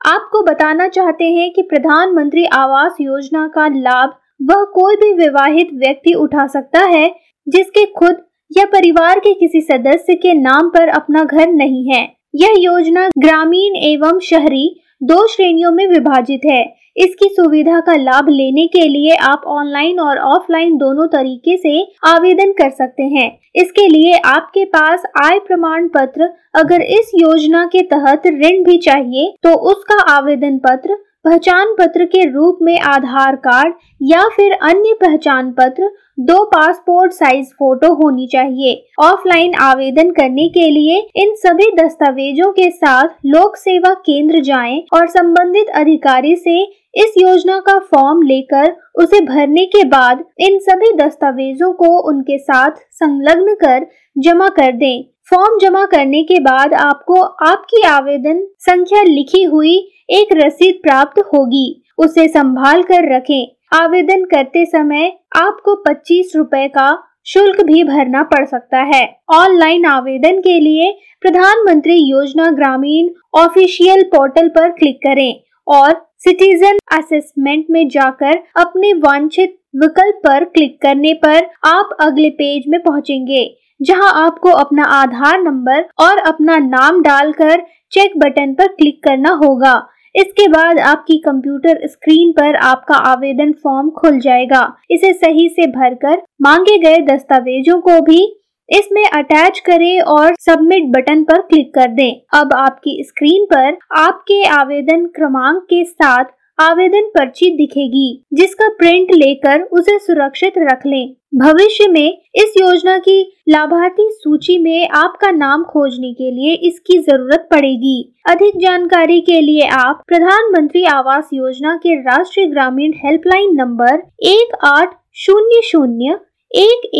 आपको बताना चाहते हैं कि प्रधानमंत्री आवास योजना का लाभ वह कोई भी विवाहित व्यक्ति उठा सकता है जिसके खुद या परिवार के किसी सदस्य के नाम पर अपना घर नहीं है। यह योजना ग्रामीण एवं शहरी 2 श्रेणियों में विभाजित है। इसकी सुविधा का लाभ लेने के लिए आप ऑनलाइन और ऑफलाइन दोनों तरीके से आवेदन कर सकते हैं। इसके लिए आपके पास आय प्रमाण पत्र, अगर इस योजना के तहत ऋण भी चाहिए तो उसका आवेदन पत्र, पहचान पत्र के रूप में आधार कार्ड या फिर अन्य पहचान पत्र, 2 पासपोर्ट साइज फोटो होनी चाहिए। ऑफलाइन आवेदन करने के लिए इन सभी दस्तावेजों के साथ लोक सेवा केंद्र जाएं और संबंधित अधिकारी से इस योजना का फॉर्म लेकर उसे भरने के बाद इन सभी दस्तावेजों को उनके साथ संलग्न कर जमा कर दें। फॉर्म जमा करने के बाद आपको आपकी आवेदन संख्या लिखी हुई एक रसीद प्राप्त होगी। उसे संभाल कर रखें। आवेदन करते समय आपको 25 रुपए का शुल्क भी भरना पड़ सकता है। ऑनलाइन आवेदन के लिए प्रधानमंत्री योजना ग्रामीण ऑफिशियल पोर्टल पर क्लिक करें और सिटीजन असेसमेंट में जाकर अपने वांछित विकल्प पर क्लिक करने पर आप अगले पेज में पहुंचेंगे, जहां आपको अपना आधार नंबर और अपना नाम डालकर चेक बटन पर क्लिक करना होगा। इसके बाद आपकी कंप्यूटर स्क्रीन पर आपका आवेदन फॉर्म खुल जाएगा। इसे सही से भरकर मांगे गए दस्तावेजों को भी इसमें अटैच करें और सबमिट बटन पर क्लिक कर दें। अब आपकी स्क्रीन पर आपके आवेदन क्रमांक के साथ आवेदन पर्ची दिखेगी, जिसका प्रिंट लेकर उसे सुरक्षित रख लें। भविष्य में इस योजना की लाभार्थी सूची में आपका नाम खोजने के लिए इसकी जरूरत पड़ेगी। अधिक जानकारी के लिए आप प्रधानमंत्री आवास योजना के राष्ट्रीय ग्रामीण हेल्पलाइन नंबर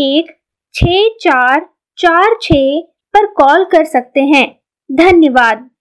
1800116446 पर कॉल कर सकते हैं। धन्यवाद।